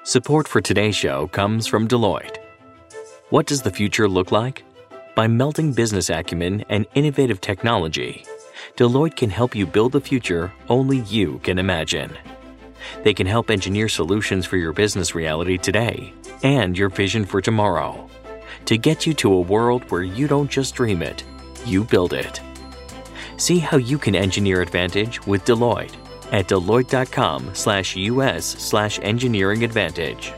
Support for today's show comes from Deloitte. What does the future look like? By melding business acumen and innovative technology, Deloitte can help you build the future only you can imagine. They can help engineer solutions for your business reality today and your vision for tomorrow to get you to a world where you don't just dream it, you build it. See how you can engineer advantage with Deloitte at deloitte.com/US/engineering advantage.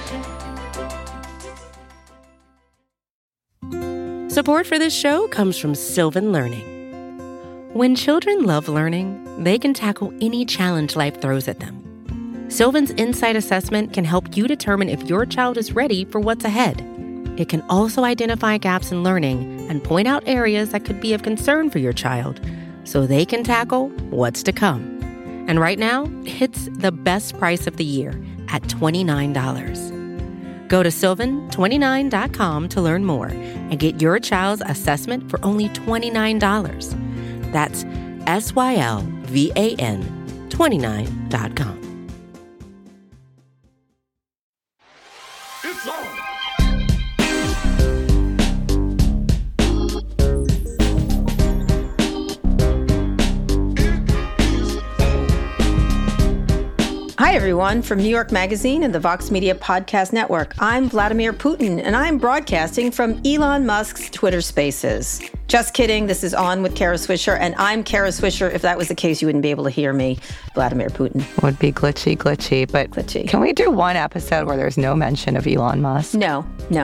Support for this show comes from Sylvan Learning. When children love learning, they can tackle any challenge life throws at them. Sylvan's Insight Assessment can help you determine if your child is ready for what's ahead. It can also identify gaps in learning and point out areas that could be of concern for your child so they can tackle what's to come. And right now, it's the best price of the year at $29. Go to sylvan29.com to learn more and get your child's assessment for only $29. That's SYLVAN29.com. It's on. Hi, everyone, from New York Magazine and the Vox Media Podcast Network. I'm Vladimir Putin, and I'm broadcasting from Elon Musk's Twitter Spaces. Just kidding. This is On with Kara Swisher, and I'm Kara Swisher. If that was the case, you wouldn't be able to hear me, Vladimir Putin. Would be glitchy, but Glitchy. Can we do one episode where there's no mention of Elon Musk? No.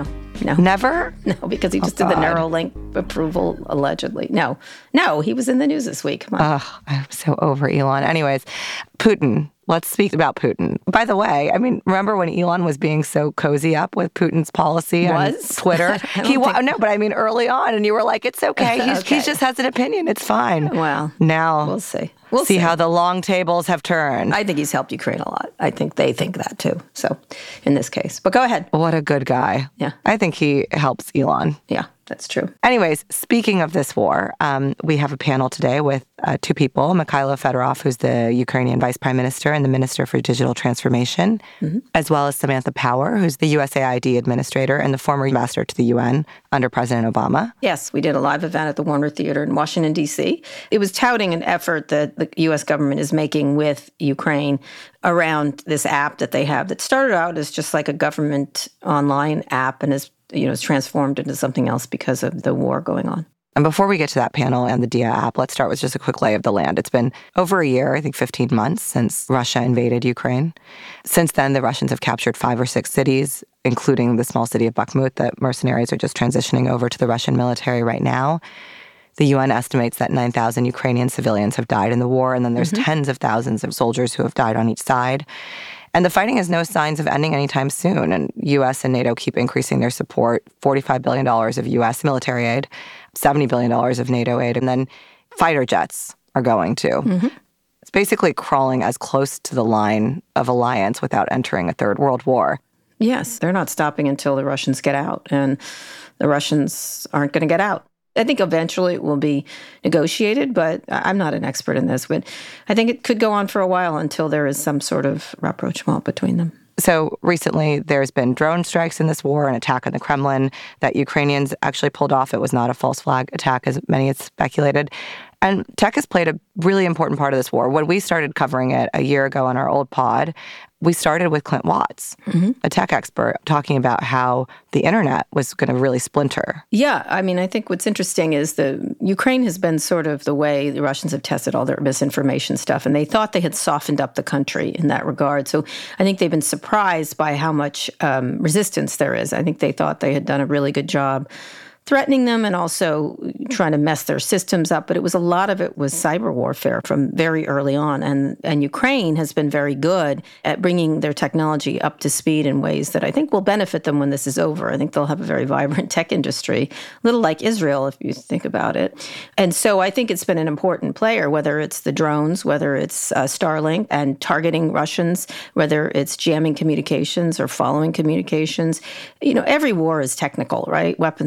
Never? No, because he just did the Neuralink approval, allegedly. No, he was in the news this week. Come on. Ugh, I'm so over Elon. Anyways, Putin. Let's speak about Putin. By the way, I mean, remember when Elon was being so cozy up with Putin's policy on Twitter? No, but I mean early on, and you were like, it's okay. He just has an opinion. It's fine. Well, now we'll see. We'll see how the long tables have turned. I think he's helped Ukraine a lot. I think they think that too. So, in this case, but go ahead. What a good guy. Yeah, I think he helps Elon. Yeah. That's true. Anyways, speaking of this war, we have a panel today with two people, Mikhailo Fedorov, who's the Ukrainian vice prime minister and the minister for digital transformation, as well as Samantha Power, who's the USAID administrator and the former ambassador to the UN under President Obama. Yes, we did a live event at the Warner Theater in Washington, D.C. It was touting an effort that the U.S. government is making with Ukraine around this app that they have that started out as just like a government online app and is transformed into something else because of the war going on. And before we get to that panel and the DIA app, let's start with just a quick lay of the land. It's been over a year, I think 15 months, since Russia invaded Ukraine. Since then, the Russians have captured 5 or 6 cities, including the small city of Bakhmut that mercenaries are just transitioning over to the Russian military right now. The UN estimates that 9,000 Ukrainian civilians have died in the war, and then there's tens of thousands of soldiers who have died on each side. And the fighting has no signs of ending anytime soon. And U.S. and NATO keep increasing their support, $45 billion of U.S. military aid, $70 billion of NATO aid, and then fighter jets are going too. It's basically crawling as close to the line of alliance without entering a third world war. Yes, they're not stopping until the Russians get out, and the Russians aren't going to get out. I think eventually it will be negotiated, but I'm not an expert in this. But I think it could go on for a while until there is some sort of rapprochement between them. So recently, there's been drone strikes in this war, an attack on the Kremlin that Ukrainians actually pulled off. It was not a false flag attack, as many had speculated. And tech has played a really important part of this war. When we started covering it a year ago on our old pod, we started with Clint Watts, a tech expert, talking about how the internet was going to really splinter. Yeah, I mean, I think what's interesting is the Ukraine has been sort of the way the Russians have tested all their misinformation stuff, and they thought they had softened up the country in that regard. So I think they've been surprised by how much resistance there is. I think they thought they had done a really good job threatening them and also trying to mess their systems up. But a lot of it was cyber warfare from very early on. And Ukraine has been very good at bringing their technology up to speed in ways that I think will benefit them when this is over. I think they'll have a very vibrant tech industry, a little like Israel, if you think about it. And so I think it's been an important player, whether it's the drones, whether it's Starlink and targeting Russians, whether it's jamming communications or following communications. Every war is technical, right? Weapons are technical.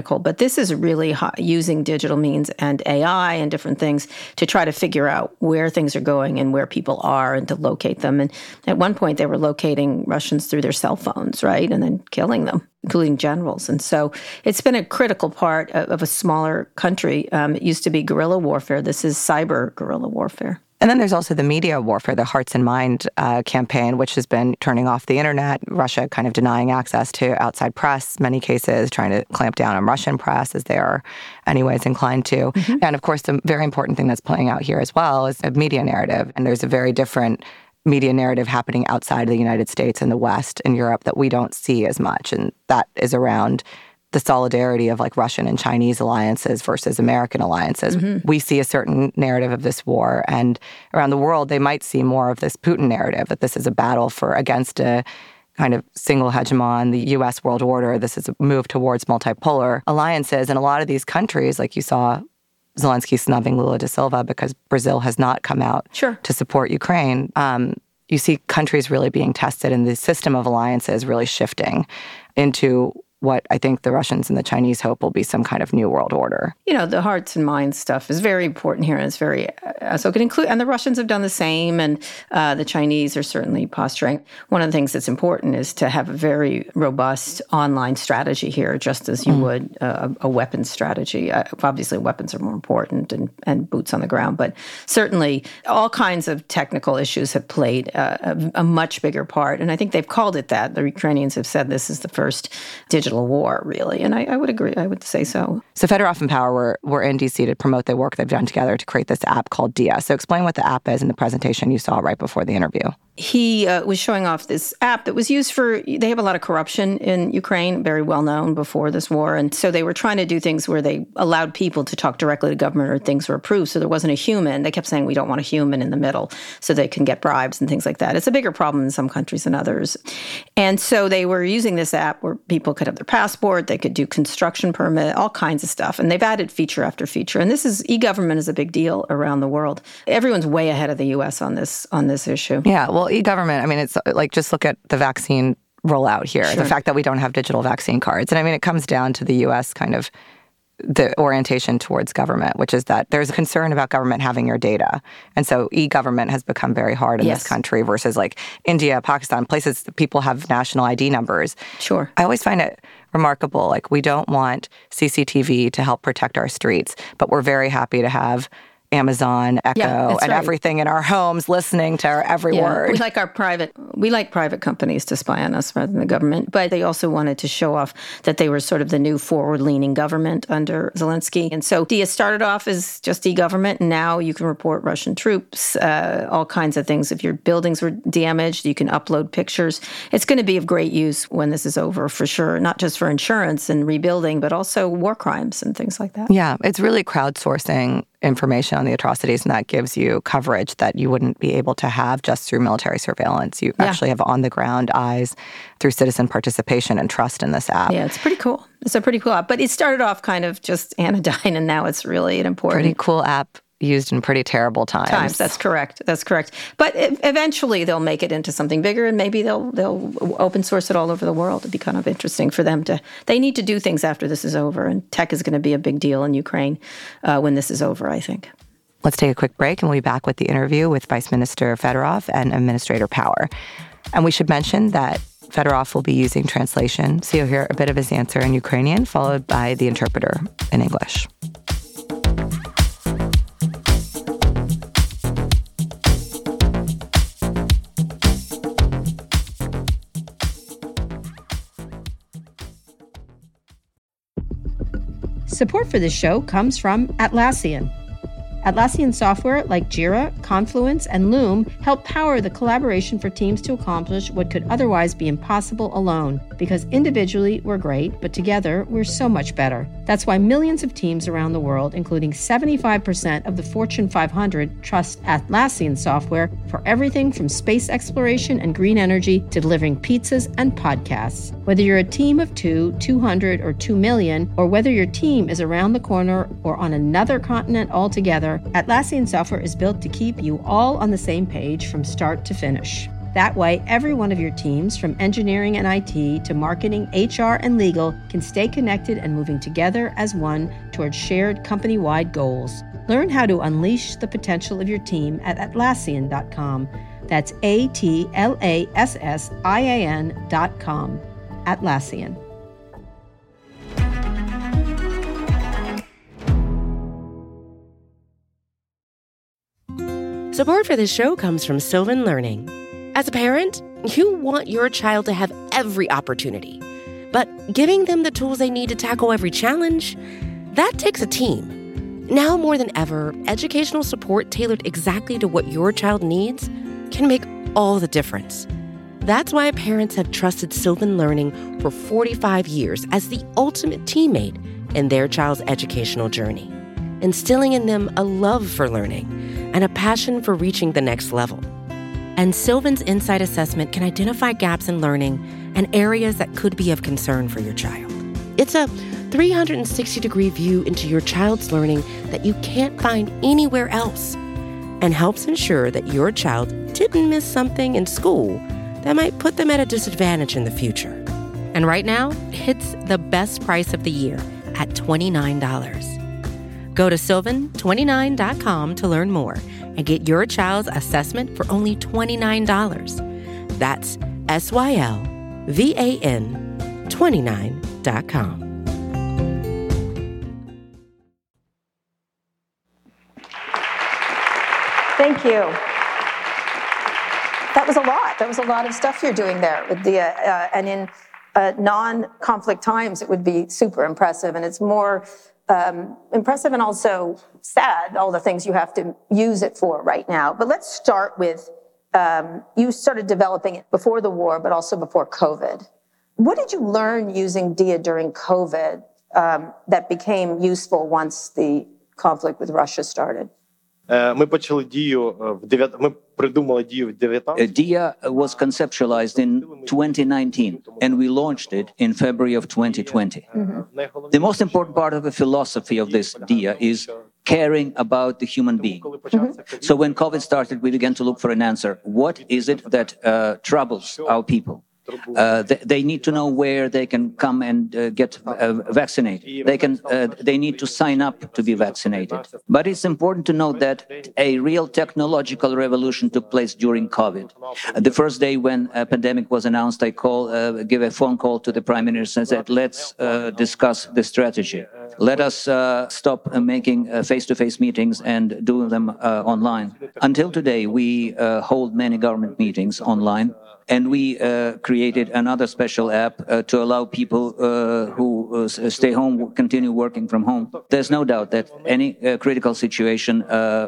critical. But this is really using digital means and AI and different things to try to figure out where things are going and where people are and to locate them. And at one point, they were locating Russians through their cell phones, right? And then killing them, including generals. And so it's been a critical part of a smaller country. It used to be guerrilla warfare. This is cyber guerrilla warfare. And then there's also the media warfare, the Hearts and Mind campaign, which has been turning off the internet, Russia kind of denying access to outside press, many cases, trying to clamp down on Russian press as they are anyways inclined to. Mm-hmm. And of course, the very important thing that's playing out here as well is a media narrative. And there's a very different media narrative happening outside of the United States and the West and Europe that we don't see as much. And that is around the solidarity of like Russian and Chinese alliances versus American alliances. Mm-hmm. We see a certain narrative of this war, and around the world, they might see more of this Putin narrative, that this is a battle against a kind of single hegemon, the U.S. world order. This is a move towards multipolar alliances. And a lot of these countries, like you saw Zelensky snubbing Lula da Silva because Brazil has not come out to support Ukraine. You see countries really being tested and the system of alliances really shifting into what I think the Russians and the Chinese hope will be some kind of new world order. You know, the hearts and minds stuff is very important here, and it's very so it can include. And the Russians have done the same, and the Chinese are certainly posturing. One of the things that's important is to have a very robust online strategy here, just as you would a weapons strategy. Obviously, weapons are more important and boots on the ground, but certainly all kinds of technical issues have played a much bigger part. And I think they've called it that. The Ukrainians have said this is the first digital war, really. And I would agree. I would say so. So Fedorov and Power were in D.C. to promote the work they've done together to create this app called Dia. So explain what the app is in the presentation you saw right before the interview. He was showing off this app that was used they have a lot of corruption in Ukraine, very well known before this war. And so they were trying to do things where they allowed people to talk directly to government or things were approved. So there wasn't a human. They kept saying, we don't want a human in the middle so they can get bribes and things like that. It's a bigger problem in some countries than others. And so they were using this app where people could have their passport, they could do construction permit, all kinds of stuff. And they've added feature after feature. And this is e-government is a big deal around the world. Everyone's way ahead of the U.S. on this issue. Yeah, well, e-government, I mean, it's like just look at the vaccine rollout here, the fact that we don't have digital vaccine cards. And I mean, it comes down to the U.S. kind of the orientation towards government, which is that there's a concern about government having your data. And so e-government has become very hard in this country versus like India, Pakistan, places that people have national ID numbers. Sure. I always find it remarkable. Like, we don't want CCTV to help protect our streets, but we're very happy to have Amazon, Echo, and everything in our homes listening to our every word. We like private companies to spy on us rather than the government. But they also wanted to show off that they were sort of the new forward-leaning government under Zelensky. And so Dia started off as just e-government, and now you can report Russian troops, all kinds of things. If your buildings were damaged, you can upload pictures. It's going to be of great use when this is over, for sure, not just for insurance and rebuilding, but also war crimes and things like that. Yeah, it's really crowdsourcing information on the atrocities, and that gives you coverage that you wouldn't be able to have just through military surveillance. You actually have on-the-ground eyes through citizen participation and trust in this app. Yeah, it's pretty cool. It's a pretty cool app. But it started off kind of just anodyne, and now it's really an important... Pretty cool app used in pretty terrible times. That's correct. But eventually they'll make it into something bigger, and maybe they'll open source it all over the world. It'd be kind of interesting for them to... They need to do things after this is over, and tech is going to be a big deal in Ukraine when this is over, I think. Let's take a quick break, and we'll be back with the interview with Vice Minister Fedorov and Administrator Power. And we should mention that Fedorov will be using translation, so you'll hear a bit of his answer in Ukrainian, followed by the interpreter in English. Support for this show comes from Atlassian. Atlassian software like Jira, Confluence, and Loom help power the collaboration for teams to accomplish what could otherwise be impossible alone. Because individually, we're great, but together, we're so much better. That's why millions of teams around the world, including 75% of the Fortune 500, trust Atlassian software for everything from space exploration and green energy to delivering pizzas and podcasts. Whether you're a team of 2, 200, or 2 million, or whether your team is around the corner or on another continent altogether, Atlassian software is built to keep you all on the same page from start to finish. That way, every one of your teams, from engineering and IT to marketing, HR, and legal, can stay connected and moving together as one towards shared company-wide goals. Learn how to unleash the potential of your team at Atlassian.com. That's Atlassian.com. Atlassian. Support for this show comes from Sylvan Learning. As a parent, you want your child to have every opportunity, but giving them the tools they need to tackle every challenge, that takes a team. Now more than ever, educational support tailored exactly to what your child needs can make all the difference. That's why parents have trusted Sylvan Learning for 45 years as the ultimate teammate in their child's educational journey, instilling in them a love for learning and a passion for reaching the next level. And Sylvan's Insight Assessment can identify gaps in learning and areas that could be of concern for your child. It's a 360-degree view into your child's learning that you can't find anywhere else, and helps ensure that your child didn't miss something in school that might put them at a disadvantage in the future. And right now, it's the best price of the year at $29. Go to sylvan29.com to learn more and get your child's assessment for only $29. That's SYLVAN29.com. Thank you. That was a lot. That was a lot of stuff you're doing there with the and in non-conflict times, it would be super impressive, and it's more impressive and also sad, all the things you have to use it for right now. But let's start with, you started developing it before the war, but also before COVID. What did you learn using DIA during COVID that became useful once the conflict with Russia started? Ми почали дію ми придумали дію в 19. DIA was conceptualized in 2019, and we launched it in February of 2020. The most important part of the philosophy of this DIA is caring about the human being. So when COVID started, we began to look for an answer. What is it that troubles our people? They need to know where they can come and get vaccinated. They need to sign up to be vaccinated. But it's important to note that a real technological revolution took place during COVID. The first day when a pandemic was announced, I gave a phone call to the Prime Minister and said, let's discuss the strategy. Let us stop making face-to-face meetings and do them online. Until today, we hold many government meetings online. And we created another special app to allow people who stay home continue working from home. There's no doubt that any critical situation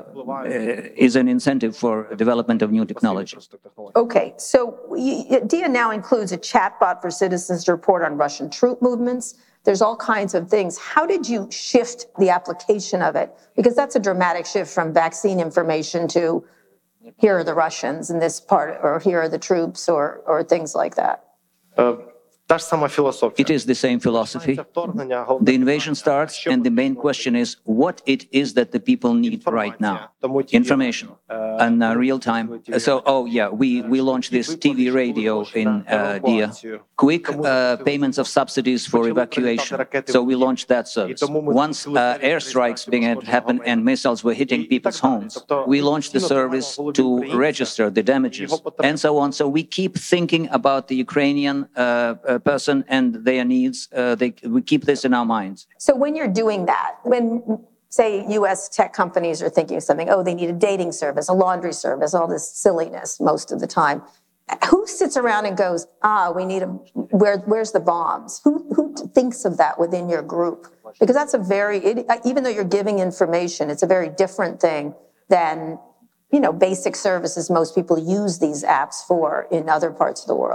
is an incentive for development of new technologies. Okay, so DIA now includes a chatbot for citizens to report on Russian troop movements. There's all kinds of things. How did you shift the application of it? Because that's a dramatic shift from vaccine information to here are the Russians in this part, or here are the troops, or things like that. Та ж сама філософія. It is the same philosophy. The invasion starts, and the main question is what it is that the people need right now. Information in real time. So, we launched this TV radio in DIA. Quick payments of subsidies for evacuation. So we launched that service. Once airstrikes began to happen and missiles were hitting people's homes, we launched the service to register the damages and so on. So we keep thinking about the Ukrainian person and their needs. We keep this in our minds. So when you're doing that, when, say, U.S. tech companies are thinking of something, they need a dating service, a laundry service, all this silliness most of the time, who sits around and goes, we need where's the bombs? Who thinks of that within your group? Because that's even though you're giving information, it's a very different thing than, basic services most people use these apps for in other parts of the world.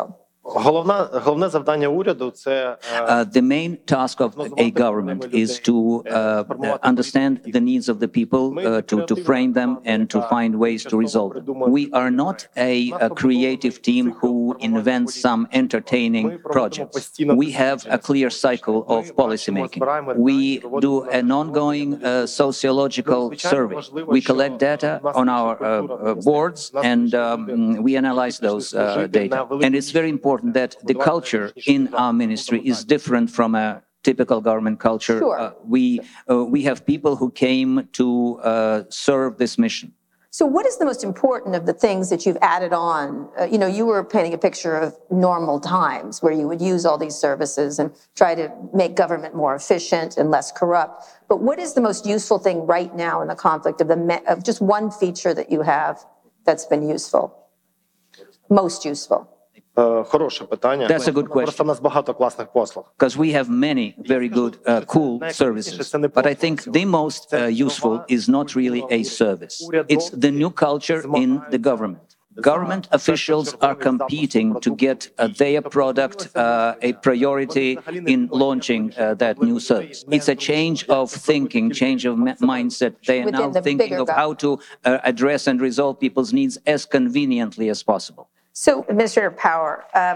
Головне завдання уряду – це The main task of a government is to understand the needs of the people, to frame them and to find ways to resolve them. We are not a creative team who invents some entertaining projects. We have a clear cycle of policymaking. We do an ongoing sociological survey. We collect data on our boards and we analyze those data. And it's very important that the culture in our ministry is different from a typical government culture. Sure. We have people who came to serve this mission. So what is the most important of the things that you've added on? You were painting a picture of normal times where you would use all these services and try to make government more efficient and less corrupt. But what is the most useful thing right now in the conflict of just one feature that you have that's been useful? Most useful? Хороше питання. That's a good question. Просто в нас багато класних послуг. Because we have many very good, cool services. But I think the most useful is not really a service. It's the new culture in the government. Government officials are competing to get their product a priority in launching that new service. It's a change of thinking, change of mindset. They are now thinking of how to address and resolve people's needs as conveniently as possible. So, Administrator Power,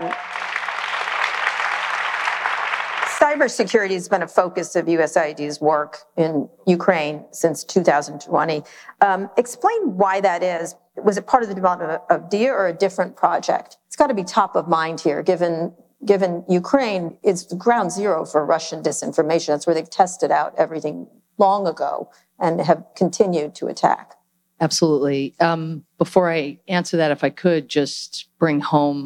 cybersecurity has been a focus of USAID's work in Ukraine since 2020. Explain why that is. Was it part of the development of DIA or a different project? It's got to be top of mind here, given Ukraine is ground zero for Russian disinformation. That's where they've tested out everything long ago and have continued to attack. Absolutely. Before I answer that, if I could just bring home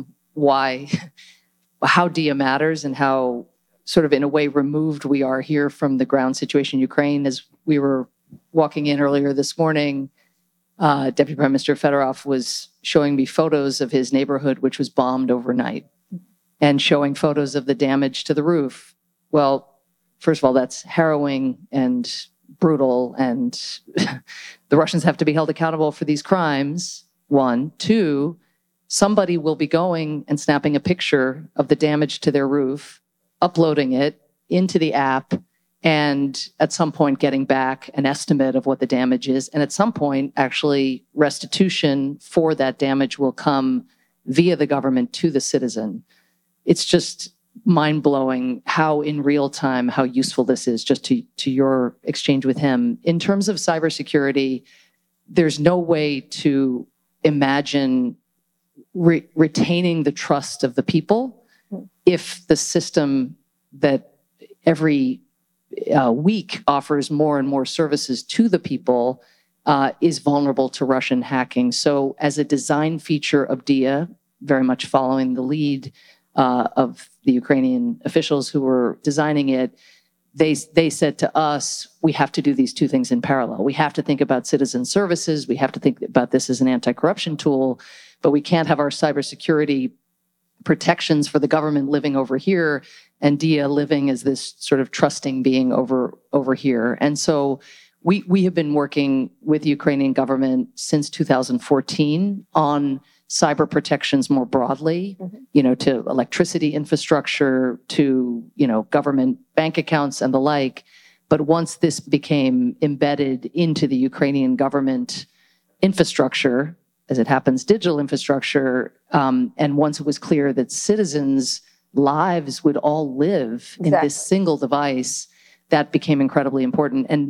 how DIA matters and how sort of in a way removed we are here from the ground situation in Ukraine. As we were walking in earlier this morning, Deputy Prime Minister Fedorov was showing me photos of his neighborhood, which was bombed overnight, and showing photos of the damage to the roof. Well, first of all, that's harrowing and brutal, and the Russians have to be held accountable for these crimes, one. Two, somebody will be going and snapping a picture of the damage to their roof, uploading it into the app, and at some point getting back an estimate of what the damage is. And at some point, actually, restitution for that damage will come via the government to the citizen. It's just mind-blowing how in real time, how useful this is, just to your exchange with him. In terms of cybersecurity, there's no way to imagine retaining the trust of the people if the system that every week offers more and more services to the people is vulnerable to Russian hacking. So as a design feature of DIA, very much following the lead of the Ukrainian officials who were designing it, they said to us, we have to do these two things in parallel. We have to think about citizen services. We have to think about this as an anti-corruption tool, but we can't have our cybersecurity protections for the government living over here and DIA living as this sort of trusting being over here. And so we have been working with the Ukrainian government since 2014 on cyber protections more broadly, to electricity infrastructure, to, government bank accounts and the like. But once this became embedded into the Ukrainian government infrastructure, as it happens, digital infrastructure, and once it was clear that citizens' lives would all live in this single device, that became incredibly important. And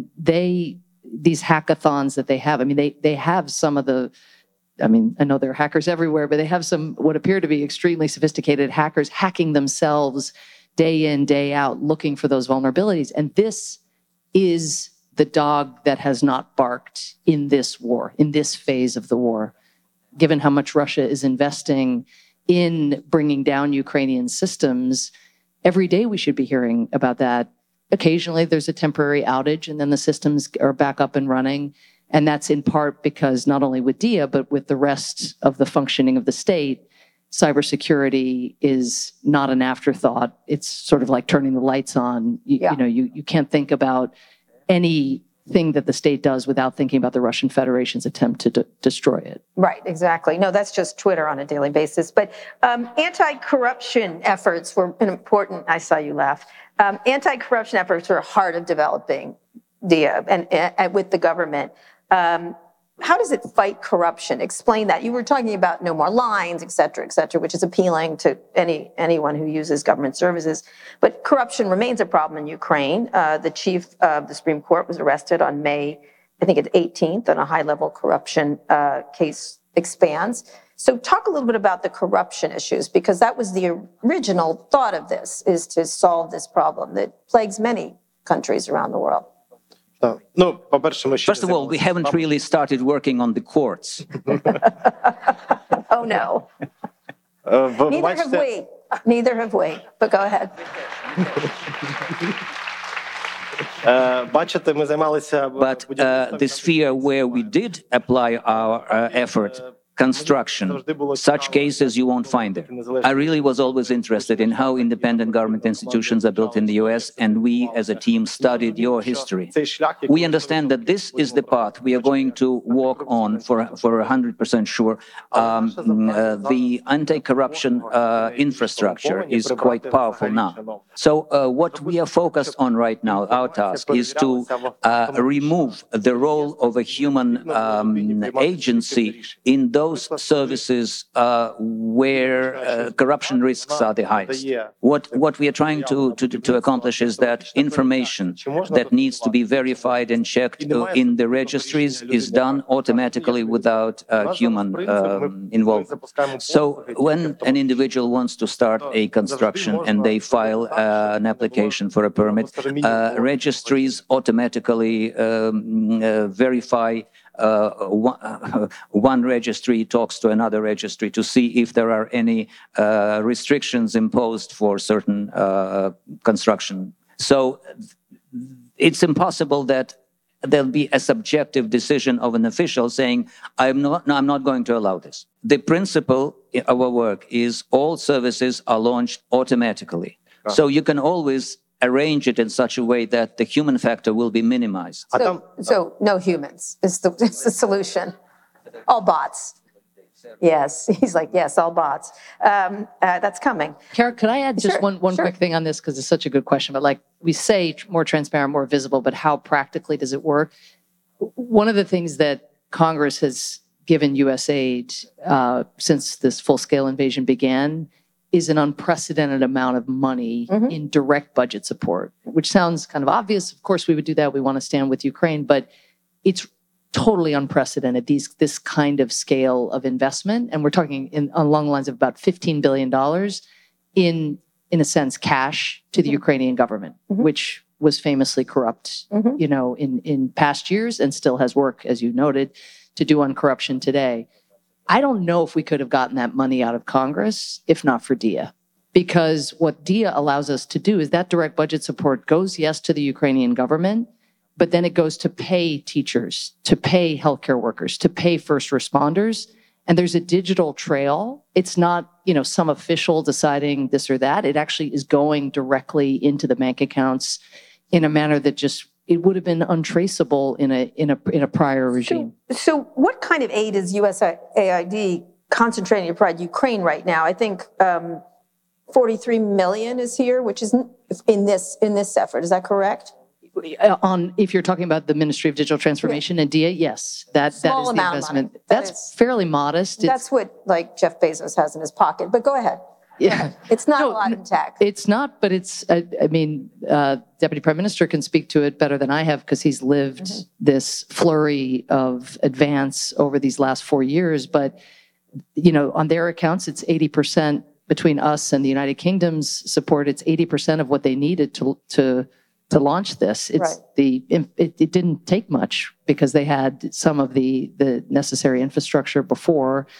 these hackathons that they have, they have some of the, I know there are hackers everywhere, but they have some what appear to be extremely sophisticated hackers hacking themselves day in, day out, looking for those vulnerabilities. And this is the dog that has not barked in this war, in this phase of the war. Given how much Russia is investing in bringing down Ukrainian systems, every day we should be hearing about that. Occasionally there's a temporary outage and then the systems are back up and running. And that's in part because not only with DIA, but with the rest of the functioning of the state, cybersecurity is not an afterthought. It's sort of like turning the lights on. You can't think about any thing that the state does without thinking about the Russian Federation's attempt to destroy it. Right, exactly. No, that's just Twitter on a daily basis. But anti-corruption efforts were important. I saw you laugh. Anti-corruption efforts were heart of developing DIA and with the government. How does it fight corruption? Explain that. You were talking about no more lines, et cetera, which is appealing to anyone who uses government services. But corruption remains a problem in Ukraine. The chief of the Supreme Court was arrested on May, I think it's 18th, on a high-level corruption case expands. So talk a little bit about the corruption issues, because that was the original thought of this, is to solve this problem that plagues many countries around the world. First of all, we haven't really started working on the courts. Oh, no. Neither have we. But go ahead. But the sphere where we did apply our effort, construction, such cases you won't find there. I really was always interested in how independent government institutions are built in the US, and we as a team studied your history. We understand that this is the path we are going to walk on for 100% sure. The anti-corruption infrastructure is quite powerful now. So what we are focused on right now, our task, is to remove the role of a human agency in those services where corruption risks are the highest. What we are trying to accomplish is that information that needs to be verified and checked in the registries is done automatically without human involvement. So when an individual wants to start a construction and they file an application for a permit, registries automatically verify. One registry talks to another registry to see if there are any restrictions imposed for certain construction. So it's impossible that there'll be a subjective decision of an official saying, I'm not going to allow this. The principle of our work is all services are launched automatically. So you can always arrange it in such a way that the human factor will be minimized. So no humans is the solution. All bots. Yes, he's like, yes, all bots. That's coming. Kara, could I add just one quick thing on this, because it's such a good question. But like we say, more transparent, more visible, but how practically does it work? One of the things that Congress has given U.S. aid since this full-scale invasion began is an unprecedented amount of money in direct budget support, which sounds kind of obvious. Of course, we would do that. We want to stand with Ukraine, but it's totally unprecedented, this kind of scale of investment. And we're talking along the lines of about $15 billion in a sense, cash to the Ukrainian government, which was famously corrupt, in past years and still has work, as you noted, to do on corruption today. I don't know if we could have gotten that money out of Congress if not for DIA. Because what DIA allows us to do is that direct budget support goes, yes, to the Ukrainian government, but then it goes to pay teachers, to pay healthcare workers, to pay first responders. And there's a digital trail. It's not, some official deciding this or that. It actually is going directly into the bank accounts in a manner that it would have been untraceable in a prior regime. So what kind of aid is USAID concentrating upon Ukraine right now? I think 43 million is here, which is in this effort. Is that correct? If you're talking about the Ministry of Digital Transformation and DIA, yes, that is the investment. That's fairly modest. That's what Jeff Bezos has in his pocket. But go ahead. Yeah, it's not a lot in tech. It's not, but it's. Deputy Prime Minister can speak to it better than I have because he's lived this flurry of advance over these last 4 years. But on their accounts, it's 80% between us and the United Kingdom's support. It's 80% of what they needed to launch this. It didn't take much because they had some of the necessary infrastructure before.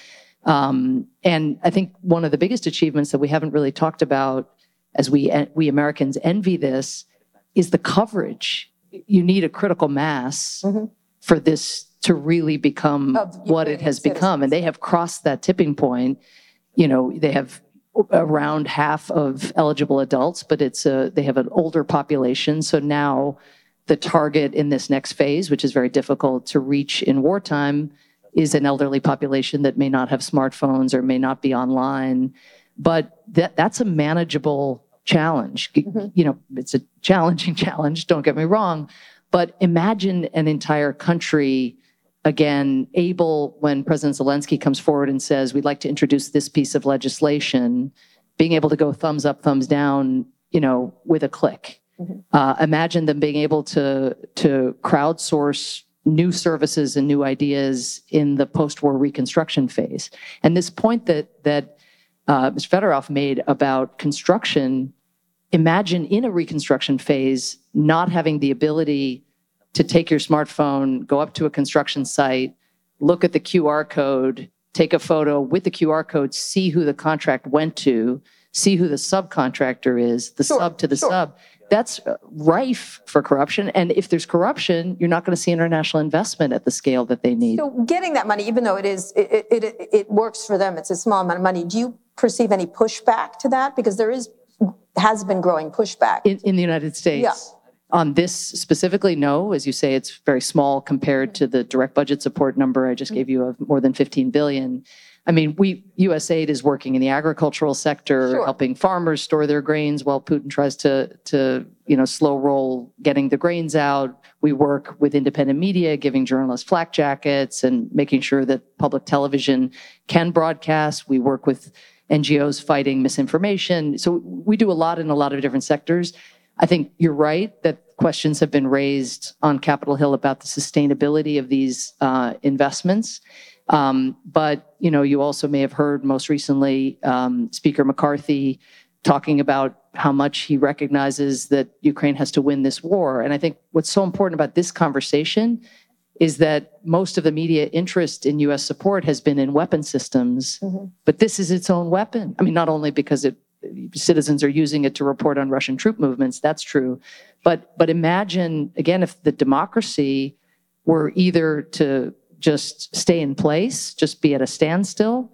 And I think one of the biggest achievements that we haven't really talked about as we Americans envy this is the coverage. You need a critical mass for this to really become what it has become. And they have crossed that tipping point. They have around half of eligible adults, but they have an older population. So now the target in this next phase, which is very difficult to reach in wartime, is an elderly population that may not have smartphones or may not be online. But that's a manageable challenge. You know, it's a challenging challenge, don't get me wrong. But imagine an entire country, again, able, when President Zelensky comes forward and says, we'd like to introduce this piece of legislation, being able to go thumbs up, thumbs down, you know, with a click. Imagine them being able to crowdsource new services and new ideas in the post-war reconstruction phase. And this point that Mr. Fedorov made about construction, imagine in a reconstruction phase not having the ability to take your smartphone, go up to a construction site, look at the QR code, take a photo with the QR code, see who the contract went to, see who the subcontractor is, the sub to the sub. That's rife for corruption. And if there's corruption, you're not going to see international investment at the scale that they need. So getting that money, even though it works for them, it's a small amount of money, do you perceive any pushback to that? Because there has been growing pushback. In the United States? Yeah. On this specifically, no. As you say, it's very small compared to the direct budget support number I just gave you of more than $15 billion. I mean, USAID is working in the agricultural sector, helping farmers store their grains while Putin tries to slow roll getting the grains out. We work with independent media, giving journalists flak jackets and making sure that public television can broadcast. We work with NGOs fighting misinformation. So we do a lot in a lot of different sectors. I think you're right that questions have been raised on Capitol Hill about the sustainability of these investments. But, you know, you also may have heard most recently Speaker McCarthy talking about how much he recognizes that Ukraine has to win this war. And I think what's so important about this conversation is that most of the media interest in U.S. support has been in weapon systems, but this is its own weapon. I mean, not only because citizens are using it to report on Russian troop movements, that's true. But imagine, again, if the democracy were either to just stay in place, just be at a standstill,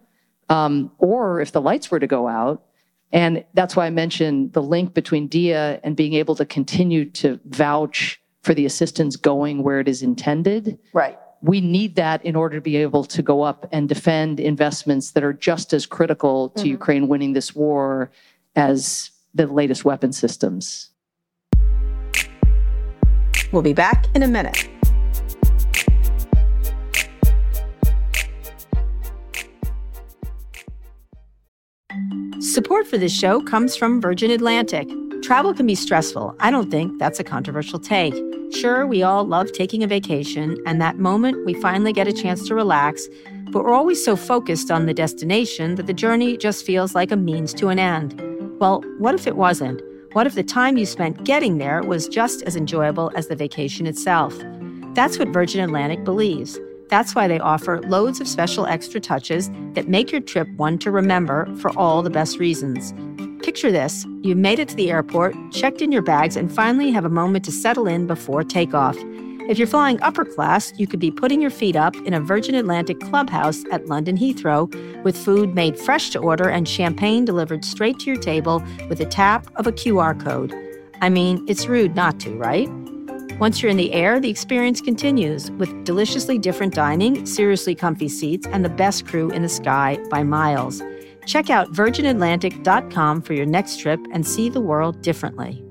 or if the lights were to go out. And that's why I mentioned the link between DIA and being able to continue to vouch for the assistance going where it is intended. Right. We need that in order to be able to go up and defend investments that are just as critical to Ukraine winning this war as the latest weapon systems. We'll be back in a minute. Support for this show comes from Virgin Atlantic. Travel can be stressful. I don't think that's a controversial take. Sure, we all love taking a vacation, and that moment we finally get a chance to relax, but we're always so focused on the destination that the journey just feels like a means to an end. Well, what if it wasn't? What if the time you spent getting there was just as enjoyable as the vacation itself? That's what Virgin Atlantic believes. That's why they offer loads of special extra touches that make your trip one to remember for all the best reasons. Picture this. You've made it to the airport, checked in your bags, and finally have a moment to settle in before takeoff. If you're flying upper class, you could be putting your feet up in a Virgin Atlantic clubhouse at London Heathrow with food made fresh to order and champagne delivered straight to your table with a tap of a QR code. I mean, it's rude not to, right? Once you're in the air, the experience continues with deliciously different dining, seriously comfy seats, and the best crew in the sky by miles. Check out virginatlantic.com for your next trip and see the world differently.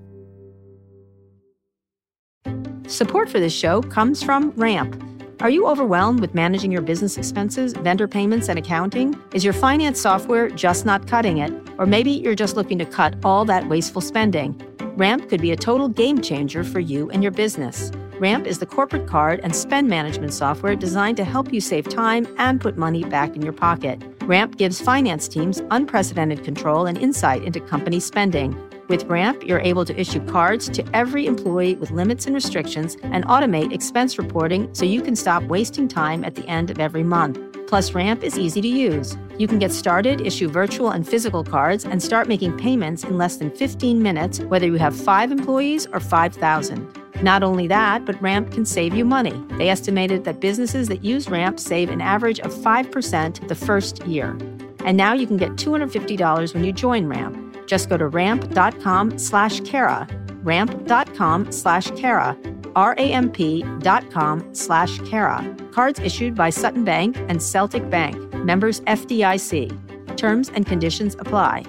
Support for this show comes from Ramp. Are you overwhelmed with managing your business expenses, vendor payments, and accounting? Is your finance software just not cutting it? Or maybe you're just looking to cut all that wasteful spending. Ramp could be a total game changer for you and your business. Ramp is the corporate card and spend management software designed to help you save time and put money back in your pocket. Ramp gives finance teams unprecedented control and insight into company spending. With Ramp, you're able to issue cards to every employee with limits and restrictions and automate expense reporting so you can stop wasting time at the end of every month. Plus, Ramp is easy to use. You can get started, issue virtual and physical cards, and start making payments in less than 15 minutes, whether you have 5 employees or 5,000. Not only that, but Ramp can save you money. They estimated that businesses that use Ramp save an average of 5% the first year. And now you can get $250 when you join Ramp. Just go to ramp.com/Kara, ramp.com/Kara. ramp.com/Kara. Cards issued by Sutton Bank and Celtic Bank. Members FDIC. Terms and conditions apply.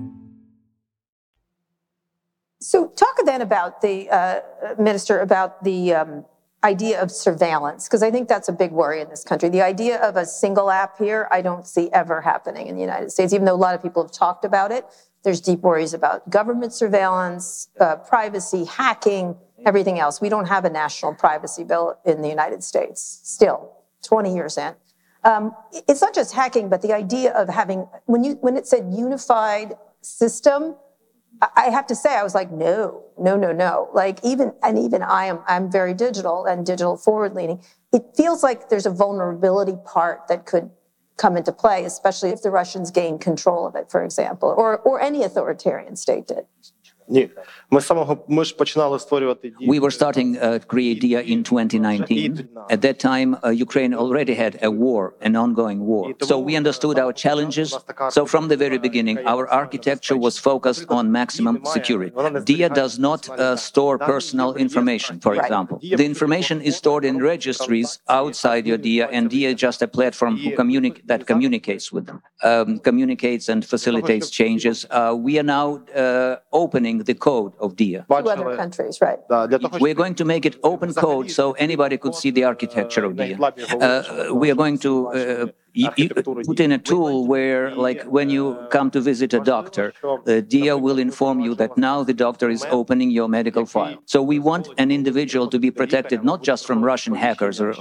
So talk then about the, Minister, about the idea of surveillance, because I think that's a big worry in this country. The idea of a single app here, I don't see ever happening in the United States, even though a lot of people have talked about it. There's deep worries about government surveillance, privacy, hacking, everything else. We don't have a national privacy bill in the United States still, 20 years in. It's not just hacking, but the idea of having, when it said unified system, I have to say, I was like, no. Like even I'm very digital and digital forward leaning. It feels like there's a vulnerability part that could come into play, especially if the Russians gain control of it, for example, or any authoritarian state did. Ні. Ми ж починали створювати дію. We were starting to create DIA in 2019. At that time, Ukraine already had a war, an ongoing war. So we understood our challenges. So from the very beginning, our architecture was focused on maximum security. DIA does not store personal information, for example. The information is stored in registries outside your DIA, and DIA is just a platform that communicates with them, communicates and facilitates changes. We are now opening the code of DIA. To other countries, right? We're going to make it open code so anybody could see the architecture of DIA. We are going to put in a tool where, like, when you come to visit a doctor, DIA will inform you that now the doctor is opening your medical file. So we want an individual to be protected not just from Russian hackers or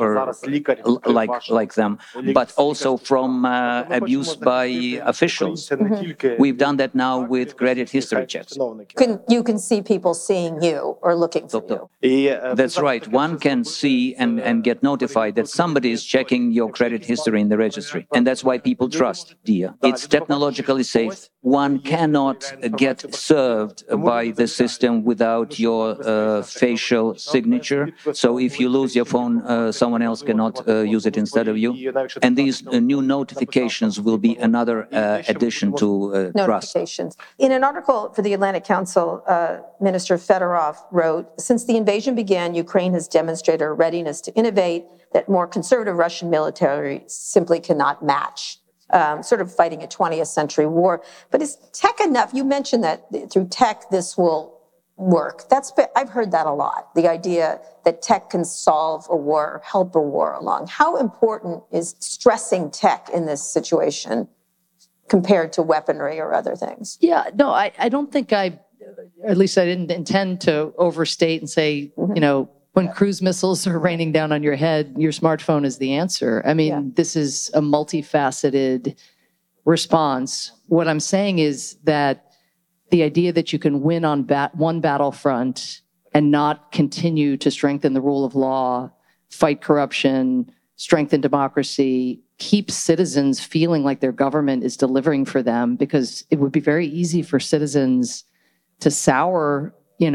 like them, but also from abuse by officials. We've done that now with credit history checks. You can see people seeing you or looking for you. That's right. One can see and get notified that somebody is checking your credit history in the registry. And that's why people trust DIA. It's technologically safe. One cannot get served by the system without your facial signature. So if you lose your phone, someone else cannot use it instead of you. And these new notifications will be another addition to trust. In an article for the Atlantic Council, Minister Fedorov wrote, since the invasion began, Ukraine has demonstrated a readiness to innovate that more conservative Russian military simply cannot match, sort of fighting a 20th century war. But is tech enough? You mentioned that through tech, this will work. I've heard that a lot, the idea that tech can solve a war, help a war along. How important is stressing tech in this situation compared to weaponry or other things? Yeah, no, I don't think at least I didn't intend to overstate and say, when cruise missiles are raining down on your head, your smartphone is the answer. I mean, This is a multifaceted response. What I'm saying is that the idea that you can win on one battlefront and not continue to strengthen the rule of law, fight corruption, strengthen democracy, keep citizens feeling like their government is delivering for them, because it would be very easy for citizens to sour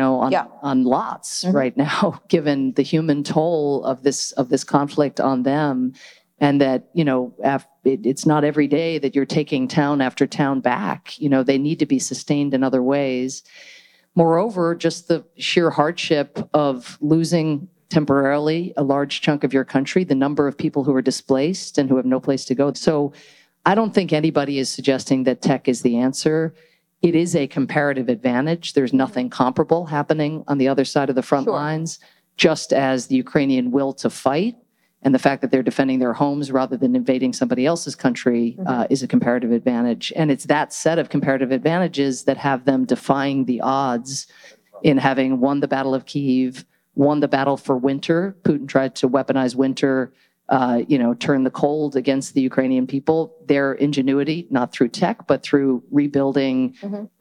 on lots right now, given the human toll of this conflict on them, and that it's not every day that you're taking town after town back. They need to be sustained in other ways. Moreover, just the sheer hardship of losing temporarily a large chunk of your country, the number of people who are displaced and who have no place to go. So I don't think anybody is suggesting that tech is the answer. It is a comparative advantage. There's nothing comparable happening on the other side of the front lines, just as the Ukrainian will to fight and the fact that they're defending their homes rather than invading somebody else's country is a comparative advantage. And it's that set of comparative advantages that have them defying the odds in having won the Battle of Kyiv, won the battle for winter. Putin tried to weaponize winter, turn the cold against the Ukrainian people. Their ingenuity, not through tech, but through rebuilding,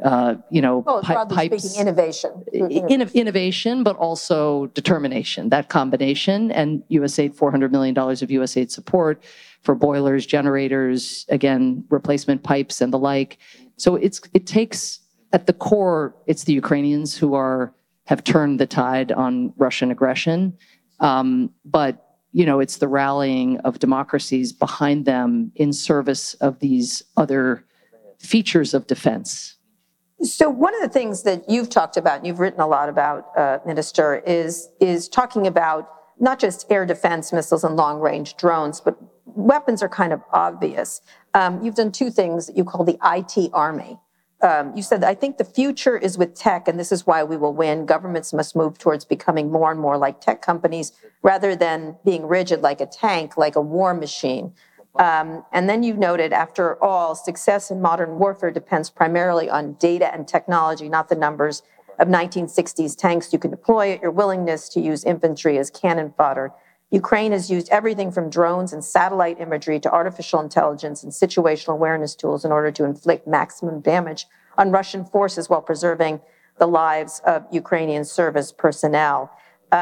pipes. Speaking, innovation. Innovation, but also determination, that combination. And USAID, $400 million of USAID support for boilers, generators, again, replacement pipes and the like. So it takes, at the core, it's the Ukrainians who have turned the tide on Russian aggression. But it's the rallying of democracies behind them in service of these other features of defense. So one of the things that you've talked about, and you've written a lot about, Minister, is talking about not just air defense missiles and long-range drones, but weapons are kind of obvious. You've done two things that you call the IT Army. You said, I think the future is with tech, and this is why we will win. Governments must move towards becoming more and more like tech companies rather than being rigid like a tank, like a war machine. And then you noted, after all, success in modern warfare depends primarily on data and technology, not the numbers of 1960s tanks you can deploy at your willingness to use infantry as cannon fodder. Ukraine has used everything from drones and satellite imagery to artificial intelligence and situational awareness tools in order to inflict maximum damage on Russian forces while preserving the lives of Ukrainian service personnel.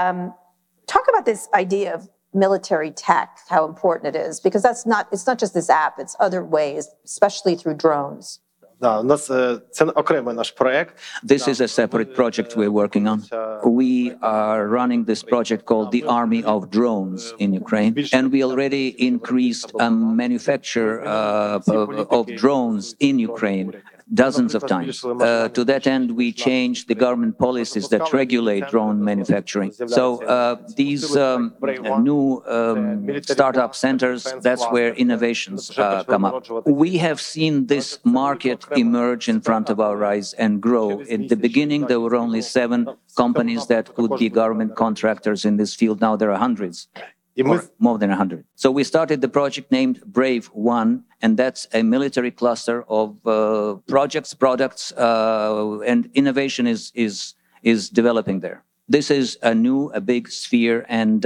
Talk about this idea of military tech, how important it is, because it's not just this app, it's other ways, especially through drones. Да, у нас це окремий наш проект. This is a separate project we're working on. We are running this project called the Army of Drones in Ukraine, and we already increased manufacture of drones in Ukraine dozens of times. To that end, we changed the government policies that regulate drone manufacturing. So these new startup centers, that's where innovations come up. We have seen this market emerge in front of our eyes and grow. In the beginning, there were only 7 companies that could be government contractors in this field. Now there are hundreds. Or more than 100. So we started the project named Brave One, and that's a military cluster of projects, products, and innovation is developing there. This is a big sphere, and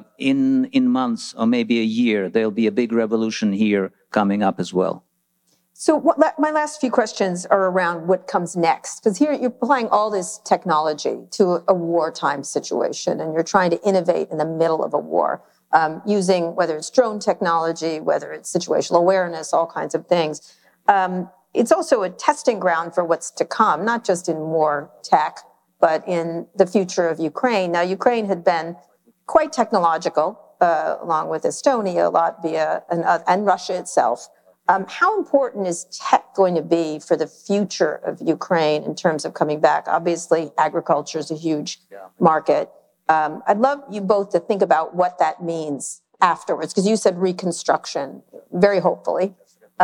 in months or maybe a year, there'll be a big revolution here coming up as well. So my last few questions are around what comes next, because here you're applying all this technology to a wartime situation, and you're trying to innovate in the middle of a war. Using whether it's drone technology, whether it's situational awareness, all kinds of things. It's also a testing ground for what's to come, not just in more tech, but in the future of Ukraine. Now, Ukraine had been quite technological, along with Estonia, Latvia, and Russia itself. How important is tech going to be for the future of Ukraine in terms of coming back? Obviously, agriculture is a huge market. I'd love you both to think about what that means afterwards, because you said reconstruction, very hopefully.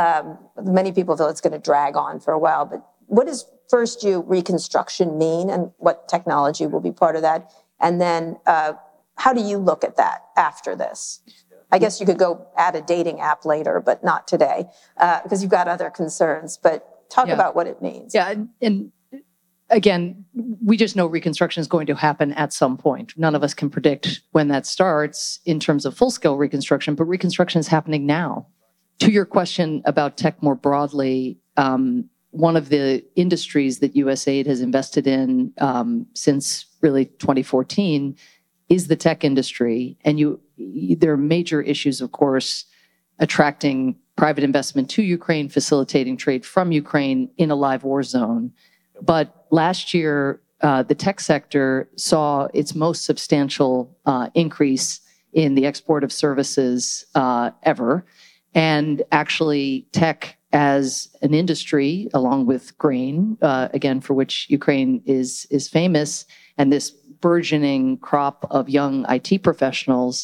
Many people feel it's going to drag on for a while, but what does first reconstruction mean, and what technology will be part of that? And then how do you look at that after this? I guess you could go add a dating app later, but not today, because you've got other concerns. But talk about what it means. Yeah, and again, we just know reconstruction is going to happen at some point. None of us can predict when that starts in terms of full-scale reconstruction, but reconstruction is happening now. To your question about tech more broadly, one of the industries that USAID has invested in since really 2014 is the tech industry. And there are major issues, of course, attracting private investment to Ukraine, facilitating trade from Ukraine in a live war zone. But last year, the tech sector saw its most substantial increase in the export of services ever. And actually, tech as an industry, along with grain, again, for which Ukraine is famous, and this burgeoning crop of young IT professionals,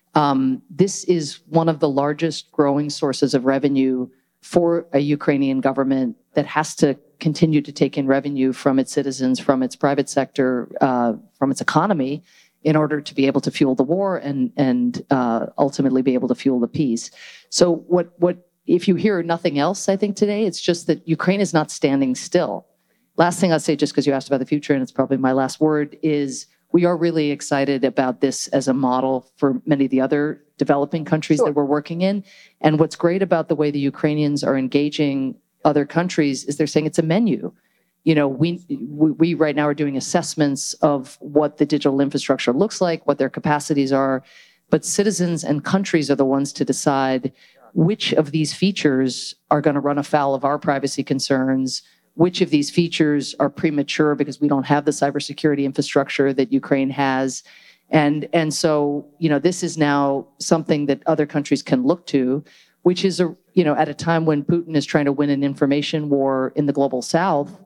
this is one of the largest growing sources of revenue for a Ukrainian government that has to continue to take in revenue from its citizens, from its private sector, from its economy, in order to be able to fuel the war and ultimately be able to fuel the peace. So what if you hear nothing else, I think today, it's just that Ukraine is not standing still. Last thing I'll say, just because you asked about the future, and it's probably my last word, is we are really excited about this as a model for many of the other developing countries that we're working in. And what's great about the way the Ukrainians are engaging other countries is they're saying it's a menu. You know, we right now are doing assessments of what the digital infrastructure looks like, what their capacities are, but citizens and countries are the ones to decide which of these features are going to run afoul of our privacy concerns, which of these features are premature because we don't have the cybersecurity infrastructure that Ukraine has. And so, you know, this is now something that other countries can look to, which is, at a time when Putin is trying to win an information war in the global south,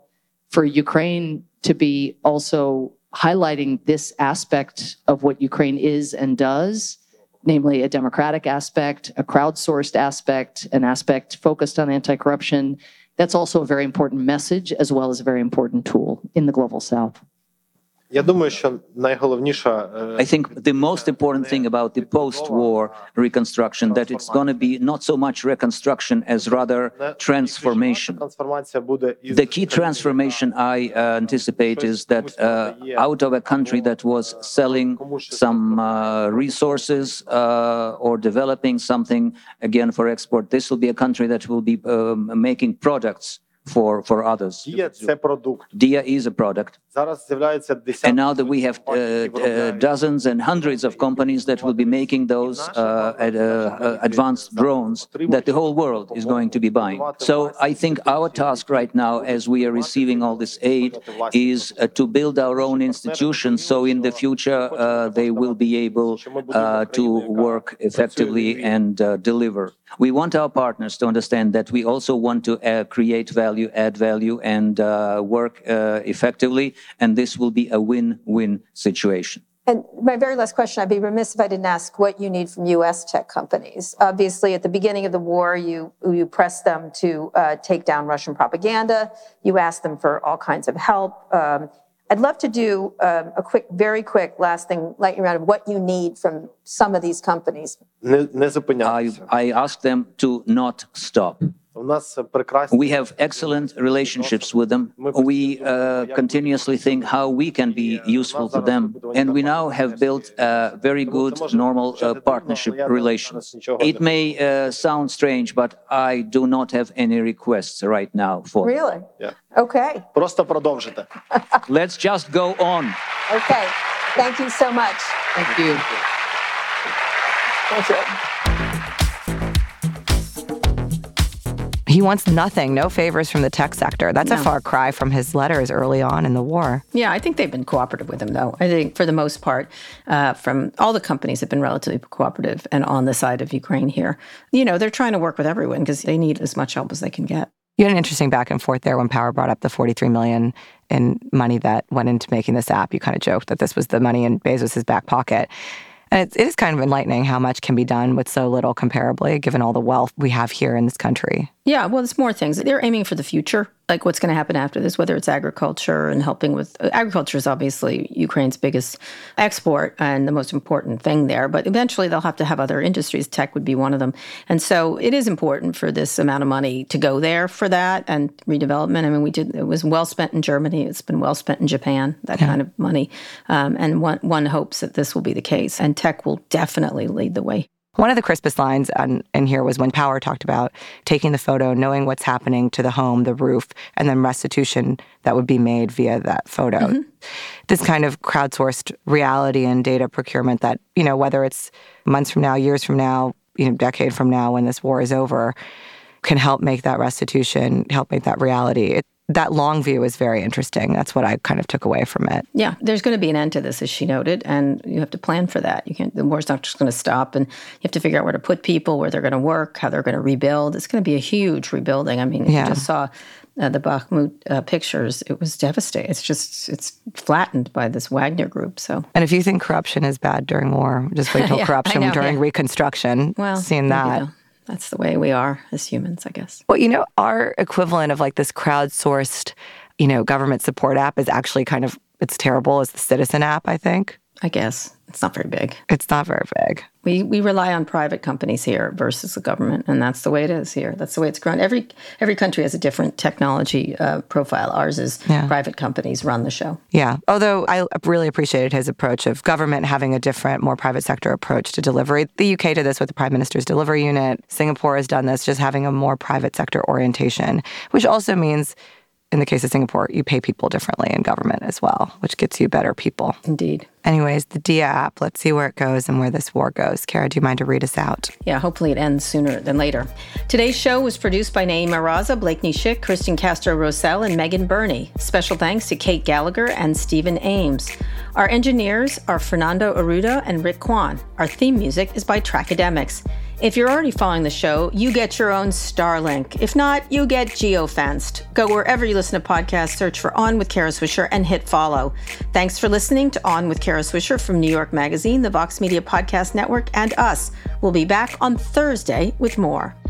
for Ukraine to be also highlighting this aspect of what Ukraine is and does, namely a democratic aspect, a crowdsourced aspect, an aspect focused on anti-corruption, that's also a very important message as well as a very important tool in the global south. Я думаю, що найголовніша I think the most important thing about the post-war reconstruction that it's going to be not so much reconstruction as rather transformation. The key transformation I anticipate is that out of a country that was selling some resources or developing something again for export, this will be a country that will be making products for others. Dia is a product. And now that we have dozens and hundreds of companies that will be making those advanced drones that the whole world is going to be buying. So I think our task right now, as we are receiving all this aid, is to build our own institutions so in the future they will be able to work effectively and deliver. We want our partners to understand that we also want to create value, add value, and work effectively, and this will be a win-win situation. And my very last question, I'd be remiss if I didn't ask what you need from U.S. tech companies. Obviously, at the beginning of the war, you pressed them to take down Russian propaganda. You asked them for all kinds of help. I'd love to do a very quick last thing, lightning round of what you need from some of these companies. I ask them to not stop. We have excellent relationships with them. We continuously think how we can be useful to them. And we now have built a very good, normal partnership relations. It may sound strange, but I do not have any requests right now for them. Really? Yeah. Okay. Просто продовжите. Let's just go on. Okay. Thank you so much. Thank you. Thank you. He wants nothing, no favors from the tech sector. That's a far cry from his letters early on in the war. Yeah, I think they've been cooperative with him, though. I think for the most part, from all the companies have been relatively cooperative and on the side of Ukraine here. You know, they're trying to work with everyone because they need as much help as they can get. You had an interesting back and forth there when Power brought up the $43 million in money that went into making this app. You kind of joked that this was the money in Bezos' back pocket. And it is kind of enlightening how much can be done with so little comparably, given all the wealth we have here in this country. Yeah, well, there's more things. They're aiming for the future, like what's going to happen after this, whether it's agriculture and helping with... Agriculture is obviously Ukraine's biggest export and the most important thing there. But eventually they'll have to have other industries. Tech would be one of them. And so it is important for this amount of money to go there for that and redevelopment. I mean, it was well spent in Germany. It's been well spent in Japan, that kind of money. And one hopes that this will be the case. And tech will definitely lead the way. One of the crispest lines in here was when Power talked about taking the photo, knowing what's happening to the home, the roof, and then restitution that would be made via that photo. Mm-hmm. This kind of crowdsourced reality and data procurement that, you know, whether it's months from now, years from now, you know, decade from now when this war is over, can help make that restitution, help make that reality. That long view is very interesting. That's what I kind of took away from it. Yeah, there's going to be an end to this, as she noted, and you have to plan for that. The war's not just going to stop, and you have to figure out where to put people, where they're going to work, how they're going to rebuild. It's going to be a huge rebuilding. I mean, you just saw the Bakhmut pictures. It was devastating. It's flattened by this Wagner group. So, and if you think corruption is bad during war, just wait till corruption during Reconstruction. Well, seeing that. That's the way we are as humans, I guess. Well, you know, our equivalent of like this crowdsourced, you know, government support app is actually kind of, it's terrible as the Citizen app, I think. I guess. It's not very big. It's not very big. We rely on private companies here versus the government, and that's the way it is here. That's the way it's grown. Every country has a different technology profile. Ours is private companies run the show. Yeah. Although I really appreciated his approach of government having a different, more private sector approach to delivery. The UK did this with the Prime Minister's Delivery Unit. Singapore has done this, just having a more private sector orientation, which also means, in the case of Singapore, you pay people differently in government as well, which gets you better people. Indeed. Anyways, the Dia app, let's see where it goes and where this war goes. Kara, do you mind to read us out? Yeah, hopefully it ends sooner than later. Today's show was produced by Naima Raza, Blakeney Schick, Kristen Castro-Rosell, and Megan Burney. Special thanks to Kate Gallagher and Stephen Ames. Our engineers are Fernando Arruda and Rick Kwan. Our theme music is by Trackademics. If you're already following the show, you get your own Starlink. If not, you get geofenced. Go wherever you listen to podcasts, search for On with Kara Swisher, and hit follow. Thanks for listening to On with Kara Swisher from New York Magazine, the Vox Media Podcast Network, and us. We'll be back on Thursday with more.